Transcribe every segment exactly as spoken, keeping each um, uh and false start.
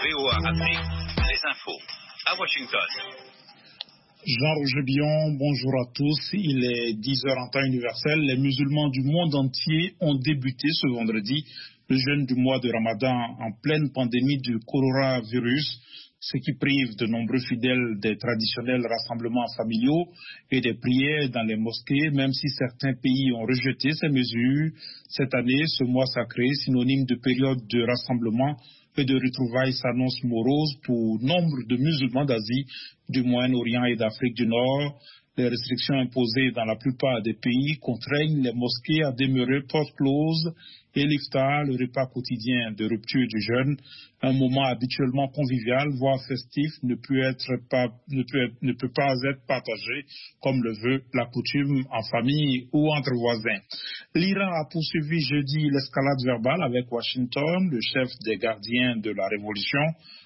V O A Afrique, les infos à Washington. Jean-Roger Billon, bonjour à tous. Il est dix heures en temps universel. Les musulmans du monde entier ont débuté ce vendredi le jeûne du mois de Ramadan en pleine pandémie du coronavirus, ce qui prive de nombreux fidèles des traditionnels rassemblements familiaux et des prières dans les mosquées, même si certains pays ont rejeté ces mesures. Cette année, ce mois sacré, synonyme de période de rassemblement et de retrouvailles, s'annonce morose pour nombre de musulmans d'Asie, du Moyen-Orient et d'Afrique du Nord. Les restrictions imposées dans la plupart des pays contraignent les mosquées à demeurer portes closes et l'iftar, le repas quotidien de rupture du jeûne, un moment habituellement convivial, voire festif, ne peut, être pas, ne, peut être, ne peut pas être partagé comme le veut la coutume en famille ou entre voisins. L'Iran a poursuivi jeudi l'escalade verbale avec Washington, le chef des gardiens de la révolution,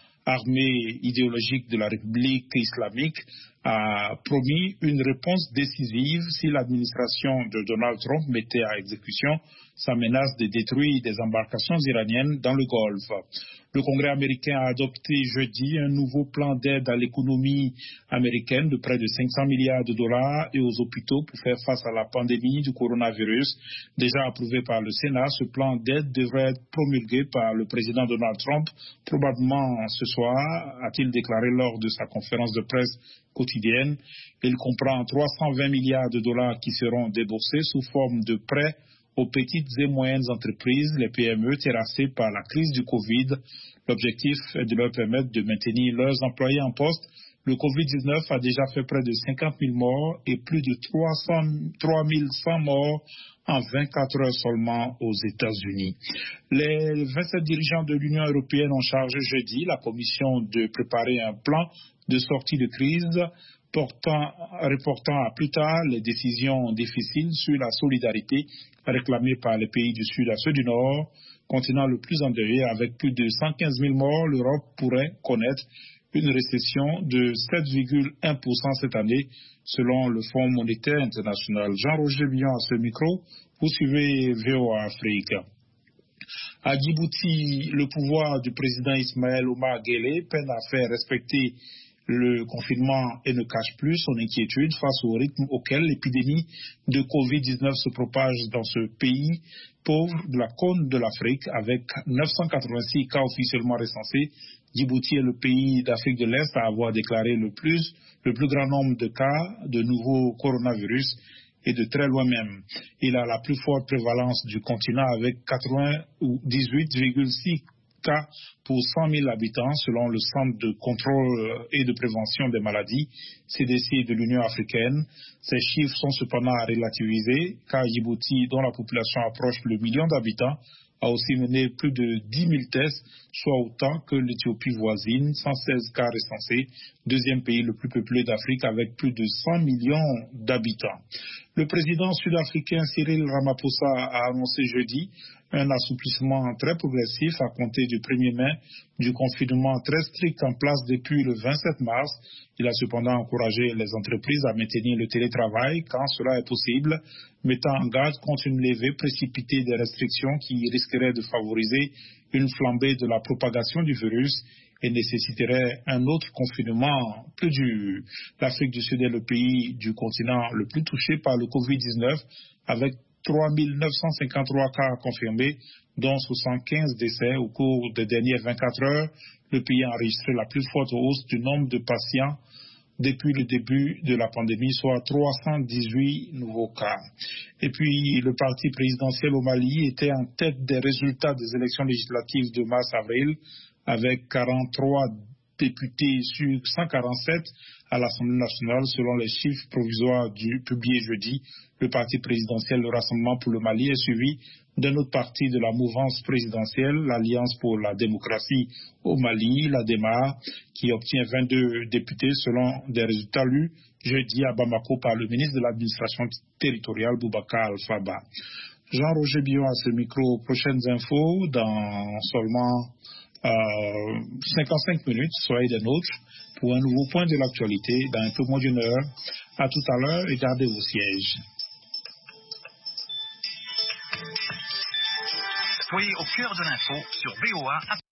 armée idéologique de la République islamique, a promis une réponse décisive si l'administration de Donald Trump mettait à exécution sa menace de détruire des embarcations iraniennes dans le Golfe. Le Congrès américain a adopté jeudi un nouveau plan d'aide à l'économie américaine de près de cinq cents milliards de dollars et aux hôpitaux pour faire face à la pandémie du coronavirus. Déjà approuvé par le Sénat, ce plan d'aide devrait être promulgué par le président Donald Trump probablement ce soir, a-t-il déclaré lors de sa conférence de presse quotidienne. Il comprend trois cent vingt milliards de dollars qui seront déboursés sous forme de prêts aux petites et moyennes entreprises, les P M E terrassées par la crise du Covid. L'objectif est de leur permettre de maintenir leurs employés en poste. Le Covid dix-neuf a déjà fait près de cinquante mille morts et plus de trois mille cent morts en vingt-quatre heures seulement aux États-Unis. Les vingt-sept dirigeants de l'Union européenne ont chargé jeudi la Commission de préparer un plan de sortie de crise portant, reportant à plus tard les décisions difficiles sur la solidarité réclamée par les pays du Sud à ceux du Nord. Continent le plus endeuillé avec plus de cent quinze mille morts, l'Europe pourrait connaître une récession de sept virgule un pour cent cette année, selon le Fonds monétaire international. Jean-Roger Billon à ce micro, vous suivez V O A Afrique. À Djibouti, le pouvoir du président Ismaël Omar Guelleh peine à faire respecter le confinement et ne cache plus son inquiétude face au rythme auquel l'épidémie de Covid dix-neuf se propage dans ce pays pauvre de la côte de l'Afrique avec neuf cent quatre-vingt-six cas officiellement recensés. Djibouti est le pays d'Afrique de l'Est à avoir déclaré le plus, le plus grand nombre de cas de nouveau coronavirus et de très loin même. Il a la plus forte prévalence du continent avec quatre-vingt-dix-huit virgule six cas pour cent mille habitants selon le Centre de contrôle et de prévention des maladies, C D C de l'Union africaine. Ces chiffres sont cependant à relativiser car Djibouti, dont la population approche le million d'habitants, a aussi mené plus de dix mille tests, soit autant que l'Éthiopie voisine, cent seize cas recensés, deuxième pays le plus peuplé d'Afrique avec plus de cent millions d'habitants. Le président sud-africain Cyril Ramaphosa a annoncé jeudi un assouplissement très progressif à compter du premier mai du confinement très strict en place depuis le vingt-sept mars. Il a cependant encouragé les entreprises à maintenir le télétravail quand cela est possible, mettant en garde contre une levée précipitée des restrictions qui risqueraient de favoriser une flambée de la propagation du virus et nécessiterait un autre confinement plus dur. L'Afrique du Sud est le pays du continent le plus touché par le Covid dix-neuf avec trois mille neuf cent cinquante-trois cas confirmés, dont soixante-quinze décès au cours des dernières vingt-quatre heures. Le pays a enregistré la plus forte hausse du nombre de patients depuis le début de la pandémie, soit trois cent dix-huit nouveaux cas. Et puis, le parti présidentiel au Mali était en tête des résultats des élections législatives de mars-avril, avec quarante-trois députés sur cent quarante-sept à l'Assemblée nationale, selon les chiffres provisoires du, publiés jeudi. Le parti présidentiel, le Rassemblement pour le Mali, est suivi d'un autre parti de la mouvance présidentielle, l'Alliance pour la démocratie au Mali, l'ADEMA, qui obtient vingt-deux députés selon des résultats lus jeudi à Bamako par le ministre de l'administration territoriale, Boubacar Al-Faba. Jean-Roger Billon à ce micro. Prochaines infos dans seulement euh, cinquante-cinq minutes. Soyez des nôtres pour un nouveau point de l'actualité dans un peu moins d'une heure. À tout à l'heure et gardez vos sièges. Soyez au cœur de l'info sur V O A.